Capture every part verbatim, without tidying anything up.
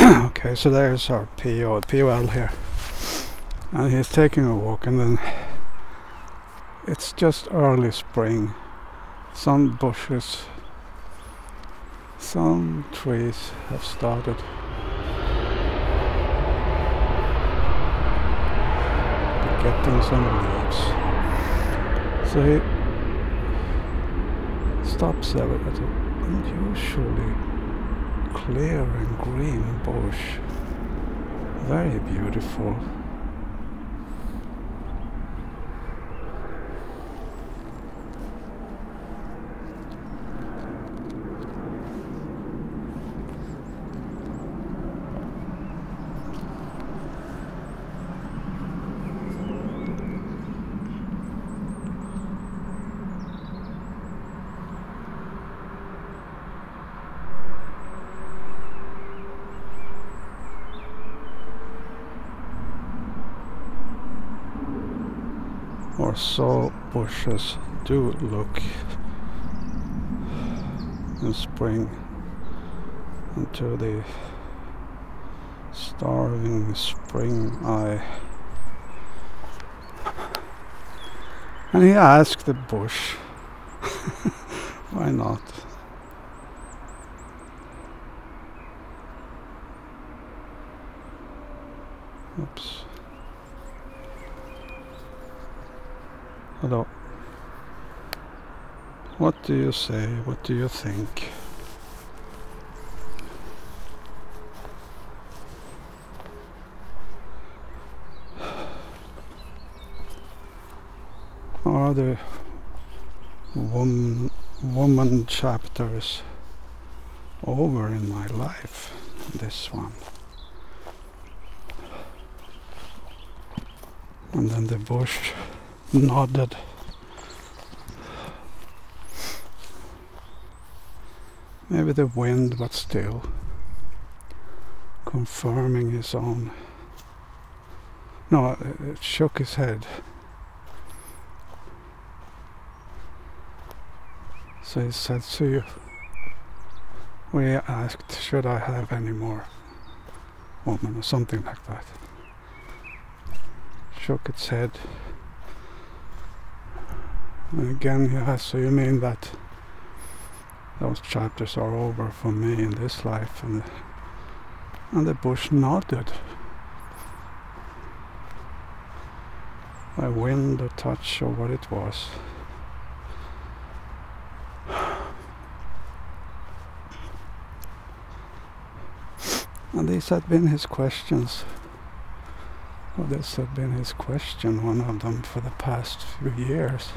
Okay, so there's our P O, P O L here. And he's taking a walk, and then it's just early spring. Some bushes, some trees have started getting some leaves. So he stops there at an unusually clear and green bush. Very beautiful. Or so bushes do look in spring, into the starving spring eye. And he asked the bush, why not? Oops. Hello. What do you say? What do you think? Are the woman, woman chapters over in my life? This one. And then the bush nodded. Maybe the wind, but still confirming his own. No, it shook his head. So he said to you, we asked, should I have any more woman or something like that. Shook its head. And again, yeah, so you mean that those chapters are over for me in this life? And the, and the bush nodded. By wind or touch or what it was. And these had been his questions. Well, this had been his question, one of them, for the past few years.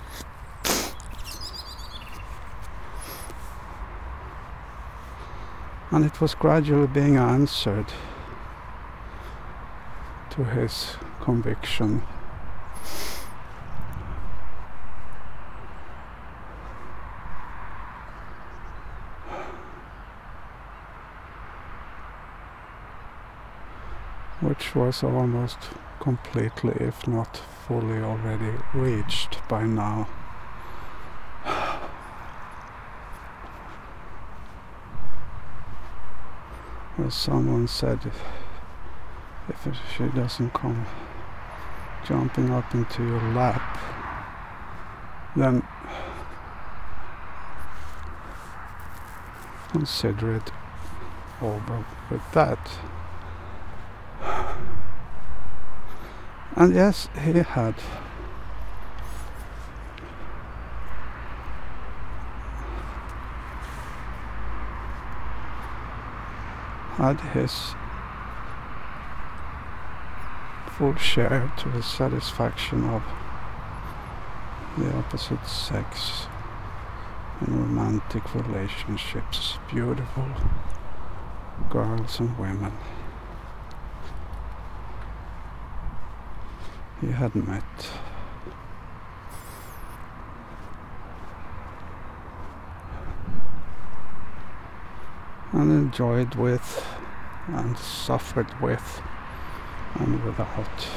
And it was gradually being answered to his conviction. Which was almost completely, if not fully, already reached by now. As someone said, if, if it, she doesn't come jumping up into your lap, then consider it over with that. And yes, he had had his full share to his satisfaction of the opposite sex in romantic relationships, beautiful girls and women he had met. And enjoyed with, and suffered with, and without.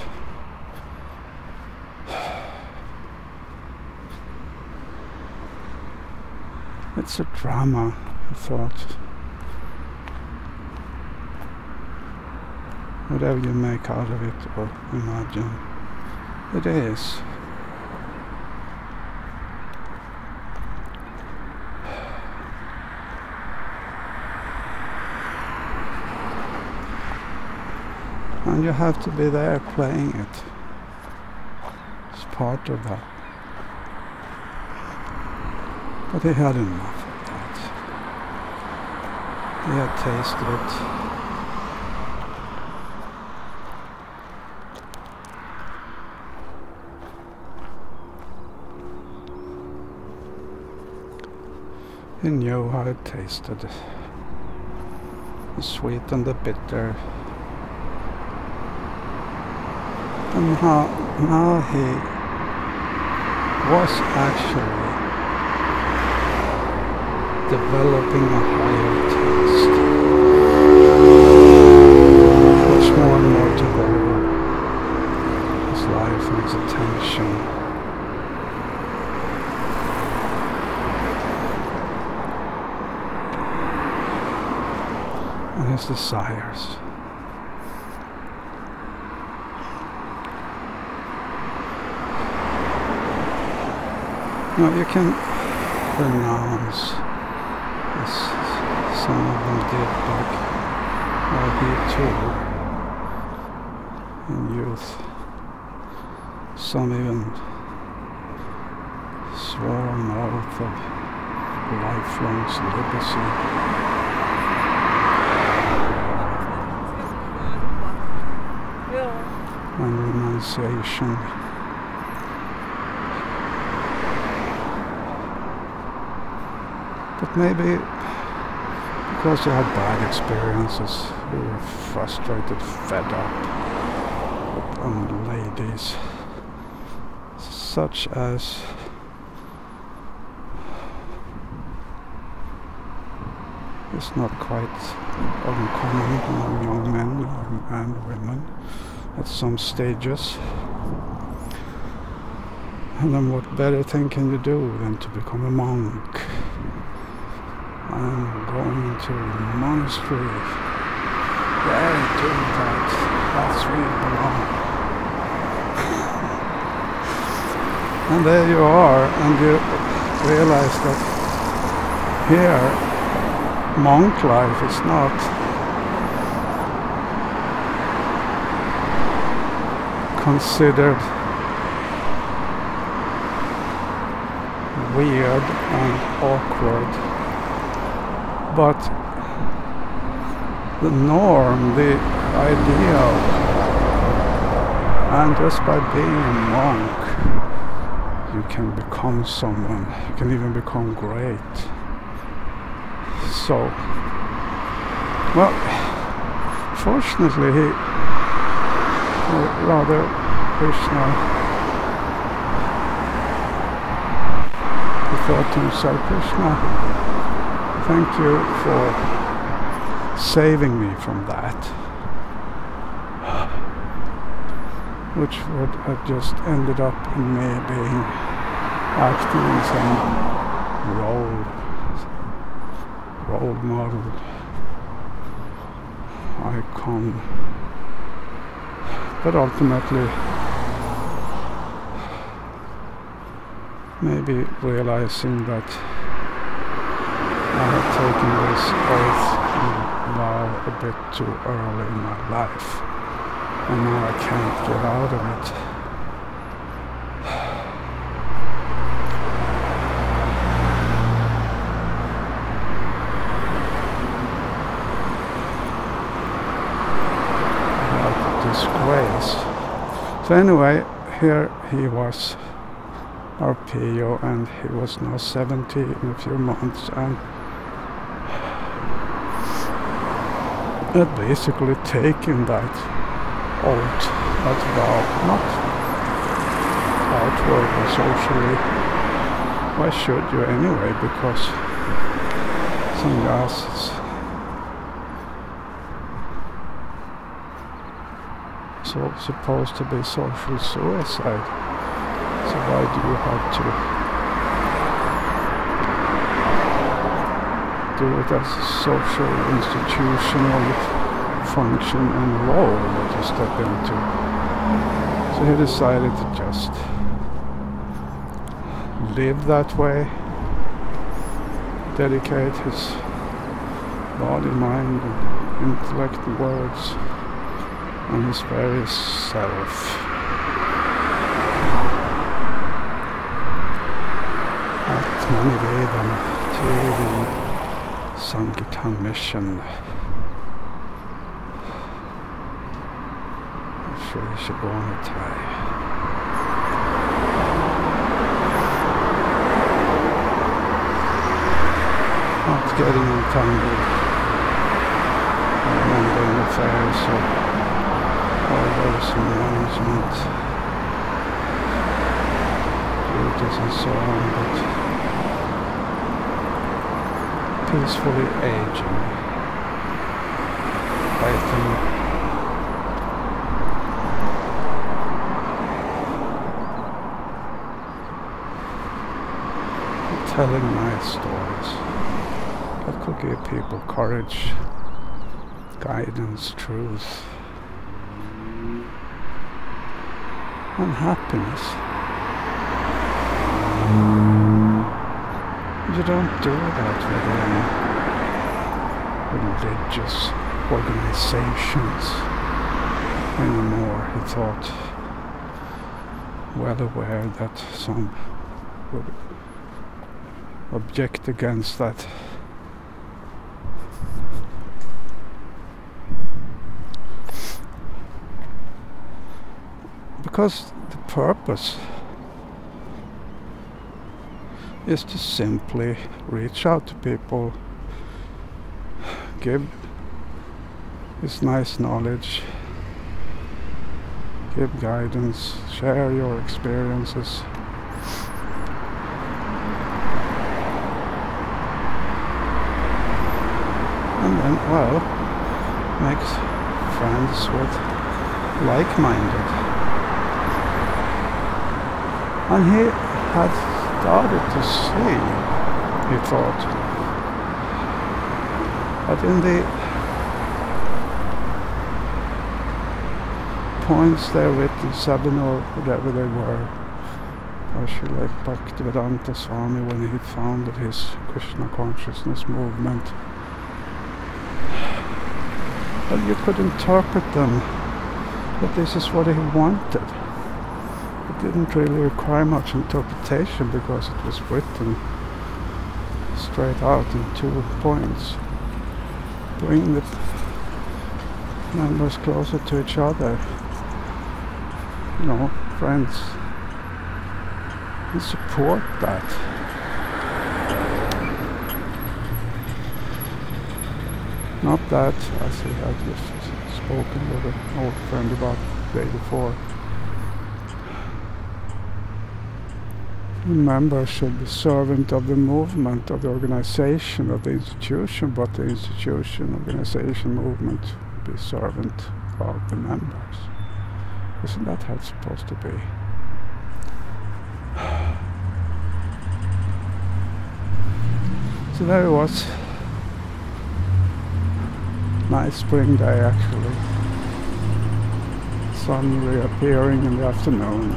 It's a drama, I thought. whatever you make out of it or imagine, it is. And you have to be there playing it. It's part of that. But he had enough of that. He had tasted it. He knew how it tasted. The sweet and the bitter. And how now he was actually developing a higher taste. Much more and more to go over his life and his attention. And his desires. Now you can renounce, as some of them did back while he too in youth. Some even swore an oath of lifelong celibacy. And renunciation. But maybe because you had bad experiences, you were frustrated, fed up on ladies, such as is not quite uncommon among young men and women at some stages. And then what better thing can you do than to become a monk? I'm going to a monastery. Yeah, doing that. That's where you belong. And there you are, and you realize that here, monk life is not considered weird and awkward. But the norm, the ideal, and just by being a monk, you can become someone. You can even become great. So, well, fortunately, he, or rather, Krishna, he thought to himself, Krishna, thank you for saving me from that, which would have just ended up in me being acting in some role, role model, icon, but ultimately maybe realizing that I had taken this oath now a bit too early in my life, and now I can't get out of it. Disgrace. So anyway, here he was, Arpeggio, and he was now seventy in a few months, and had basically taken that oath, that vow, not outward or socially. Why should you anyway? Because sannyasis so supposed to be social suicide. So why do you have to do it as a social institutional function and role to step into. So he decided to just live that way, dedicate his body, mind, and intellect and words on his very self. Atmanivedana till Sankirtan mission. Shri Shibonatai. Not getting entangled in mundane affairs or orders and management duties and so on, but peacefully aging, waiting, telling nice stories that could give people courage, guidance, truth, and happiness. You don't do that within religious organizations anymore, he thought, well aware that some would object against that. Because the purpose is to simply reach out to people, give this nice knowledge, give guidance, share your experiences. And then, well, makes friends with like-minded. And he had started to see, he thought, that in the points there written, seven or whatever they were, actually like Bhaktivedanta Swami when he founded his Krishna consciousness movement, well, you could interpret them that this is what he wanted. It didn't really require much interpretation because it was written straight out in two points. Bring the members closer to each other, you know, friends, and support that. Not that, as he had just spoken with an old friend about the day before, the member should be servant of the movement, of the organization, of the institution, but the institution, organization, movement be servant of the members. Isn't that how it's supposed to be? So there it was. Nice spring day actually. Sun reappearing in the afternoon.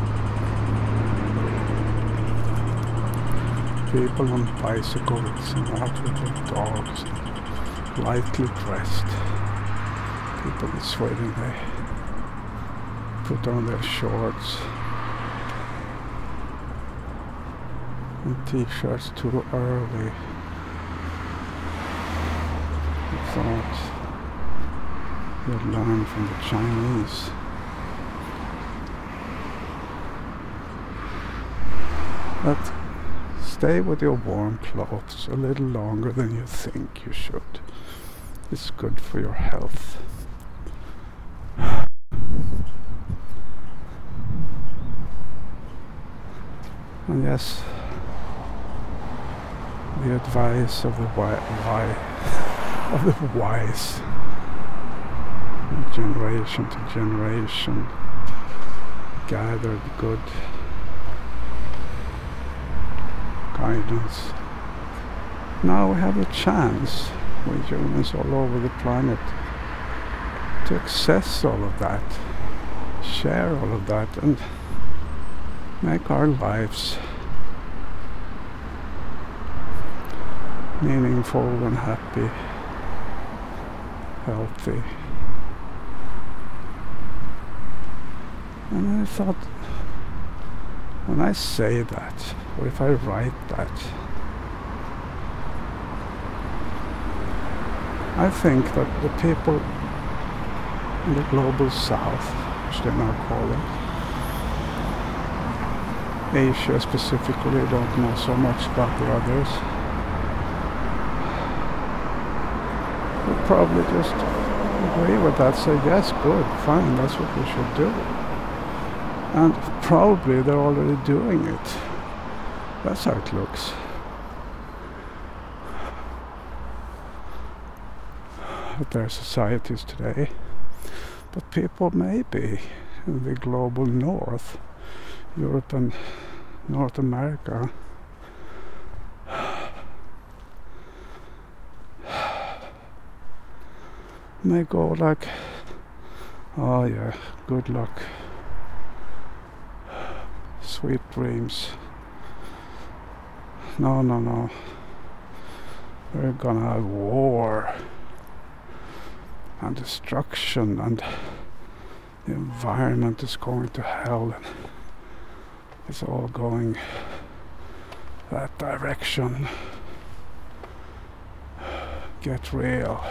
People on bicycles and out with their dogs, lightly dressed. People in Sweden, they put on their shorts and t-shirts too early. I thought you had learned from the Chinese. But stay with your warm clothes a little longer than you think you should. It's good for your health. And yes, the advice of the wi- wi- of the wise, generation to generation, gathered good guidance. Now we have a chance, we humans all over the planet, to access all of that, share all of that, and make our lives meaningful and happy, healthy. And I thought, when I say that, or if I write that, I think that the people in the global south, which they now call it, Asia specifically, don't know so much about the others, would probably just agree with that, say yes, good, fine, that's what we should do. And probably they're already doing it. That's how it looks. At their societies today. But people maybe in the global north, Europe and North America, may go like, oh yeah, good luck, sweet dreams. No, no, no. We're gonna have war and destruction, and the environment is going to hell, and it's all going that direction. Get real.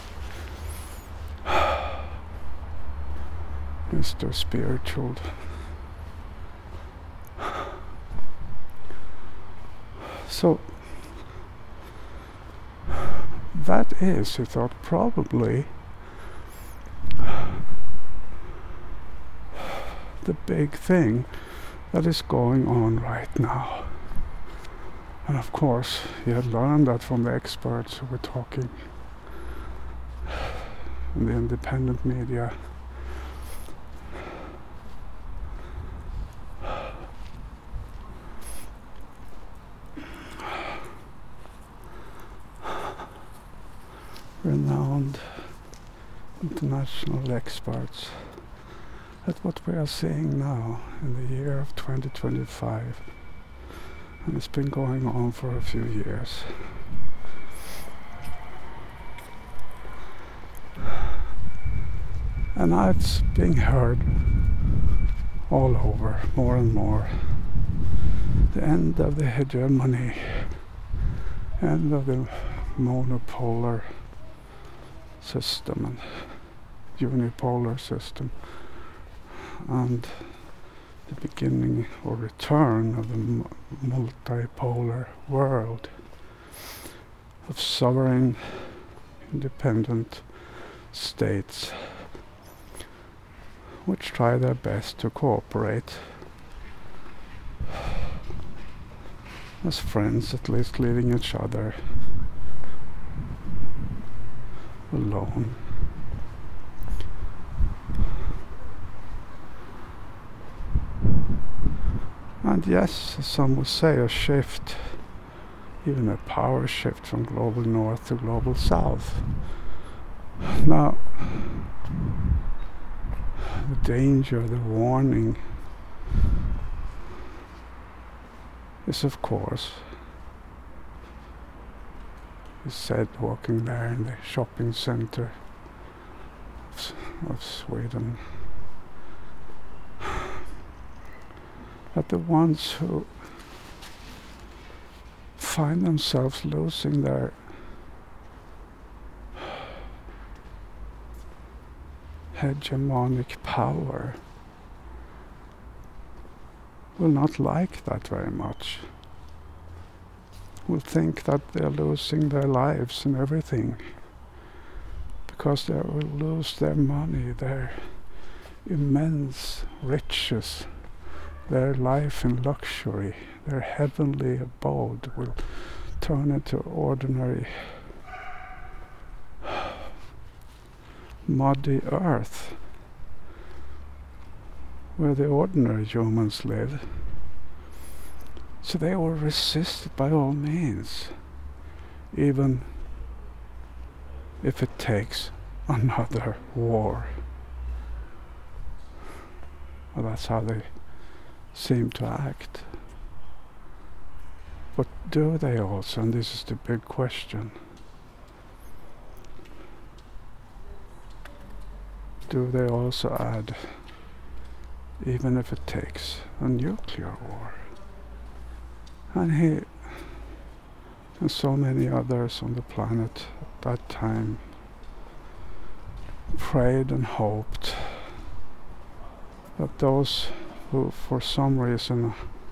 Mister Spiritual. So that is, he thought, probably the big thing that is going on right now. And of course, he had learned that from the experts who were talking in the independent media. Renowned international experts at what we are seeing now in the year of twenty twenty-five, and it's been going on for a few years. And now it's being heard all over, more and more. The end of the hegemony, end of the monopolar system and unipolar system, and the beginning or return of the m- multipolar world of sovereign, independent states which try their best to cooperate as friends, at least leaving each other alone. And yes, some would say a shift, even a power shift from global north to global south. Now, the danger, the warning is, of course, he said walking there in the shopping center of, of Sweden, that the ones who find themselves losing their hegemonic power will not like that very much. Will think that they're losing their lives and everything, because they will lose their money, their immense riches, their life in luxury, their heavenly abode will turn into ordinary muddy earth where the ordinary humans live. So they will resist it by all means, even if it takes another war. Well, that's how they seem to act. But do they also, and this is the big question, do they also add, even if it takes a nuclear war? And he and so many others on the planet at that time prayed and hoped that those who for some reason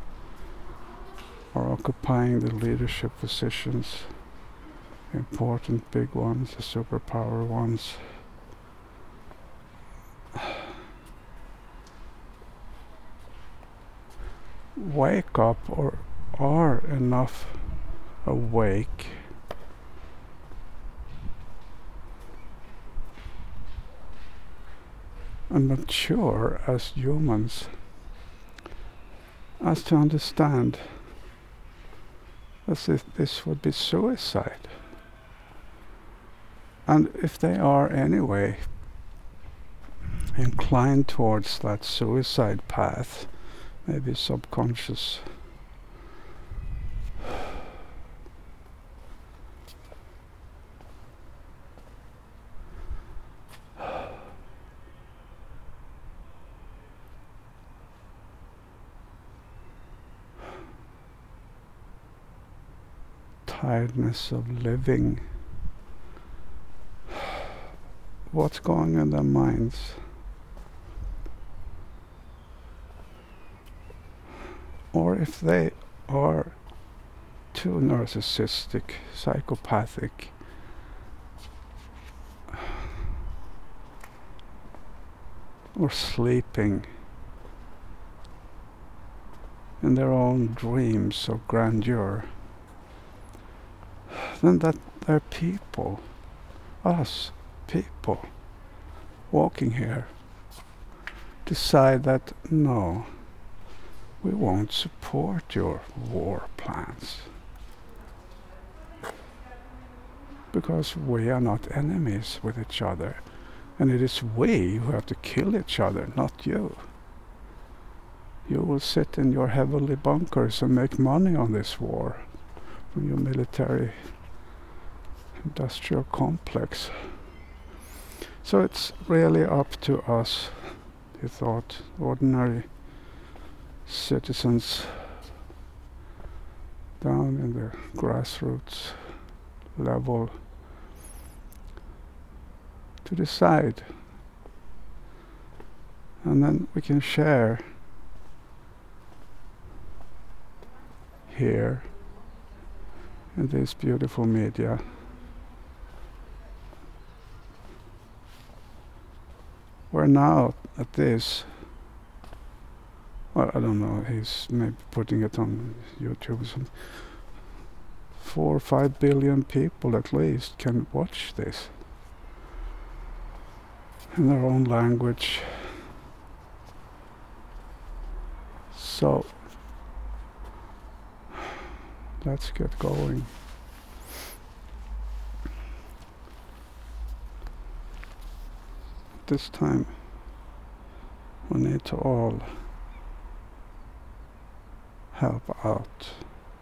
are occupying the leadership positions, important big ones, the superpower ones, wake up or are enough awake and mature as humans as to understand as if this would be suicide. And if they are anyway inclined towards that suicide path, maybe subconscious, tiredness of living, what's going on in their minds? Or if they are too narcissistic, psychopathic, or sleeping in their own dreams of grandeur, then that they're people, us people, walking here, decide that no, we won't support your war plans. Because we are not enemies with each other. And it is we who have to kill each other, not you. You will sit in your heavenly bunkers and make money on this war from your military industrial complex. So it's really up to us, he thought, ordinary citizens down in the grassroots level, to decide, and then we can share here in this beautiful media where now at this, well, I don't know, he's maybe putting it on YouTube or something, four or five billion people at least can watch this in their own language. So let's get going. This time we need to all help out.